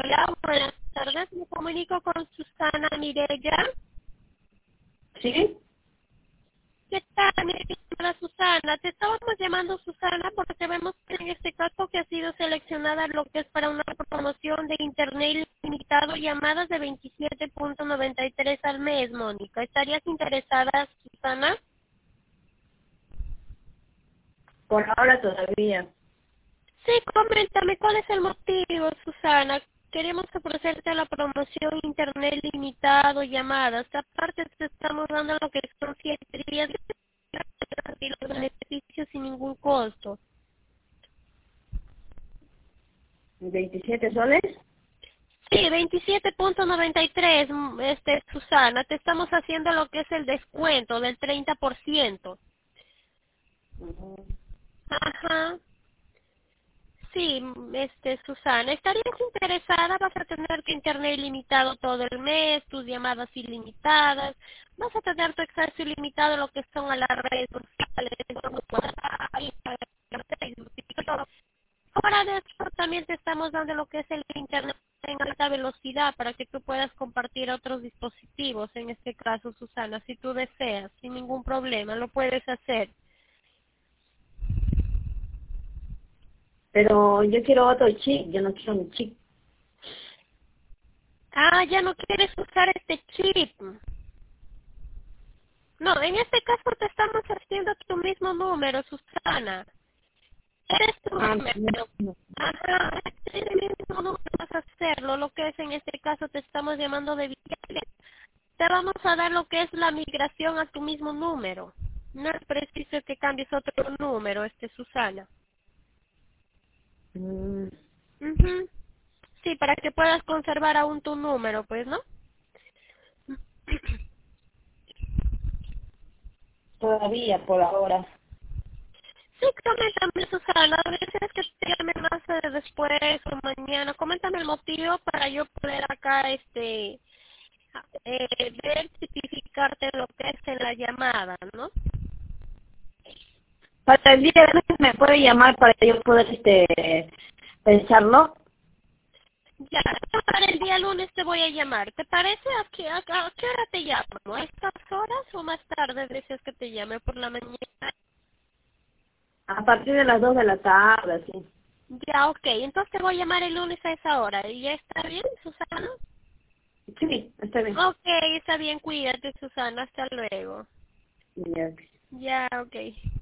Hola, buenas tardes. Me comunico con Susana Mireya. ¿Sí? ¿Qué tal, mi estimada Susana? Te estábamos llamando, Susana, porque vemos que en este caso que ha sido seleccionada lo que es para una promoción de internet ilimitado, llamadas de 27.93 al mes, Mónica. ¿Estarías interesada, Susana? Por ahora todavía. Sí, coméntame, ¿cuál es el motivo, Susana? Queremos ofrecerte la promoción internet limitado, llamadas. Aparte te estamos dando lo que son 7 días y los beneficios sin ningún costo. 27 soles. Sí, 27.93, Susana. Te estamos haciendo lo que es el descuento del 30%. Ujú. Ajá. Sí, Susana, ¿estarías interesada? Vas a tener tu internet ilimitado todo el mes, tus llamadas ilimitadas, vas a tener tu acceso ilimitado a lo que son a las redes sociales, como WhatsApp, Instagram, Facebook, TikTok. Ahora de esto también te estamos dando lo que es el internet en alta velocidad para que tú puedas compartir otros dispositivos, en este caso, Susana, si tú deseas, sin ningún problema, lo puedes hacer. Pero yo quiero otro chip, yo no quiero mi chip. Ah, ya no quieres usar este chip. No, en este caso te estamos haciendo tu mismo número, Susana. Eres tu Ah, número. no. Ajá, es el mismo número vas a hacerlo. Lo que es en este caso te estamos llamando de Villarreal. Te vamos a dar lo que es la migración a tu mismo número. No es preciso que cambies otro número, Susana. Mm, Ujú. Sí, para que puedas conservar aún tu número, pues, ¿no? todavía, por ahora. Sí, coméntame, Susana, a veces que te llame más después o mañana. Coméntame el motivo para yo poder acá, ver, tipificarte lo que es en la llamada, ¿no? Para el viernes me puede llamar para yo poder pensarlo. Ya, para el día lunes te voy a llamar. ¿Te parece? ¿A qué hora te llamo? ¿A estas horas o más tarde deseas que te llame por la mañana? A partir de las 2 de la tarde, sí. Ya, ok. Entonces te voy a llamar el lunes a esa hora. ¿Y ya está bien, Susana? Sí, está bien. Ok, está bien. Cuídate, Susana. Hasta luego. Ya. Ya, ok.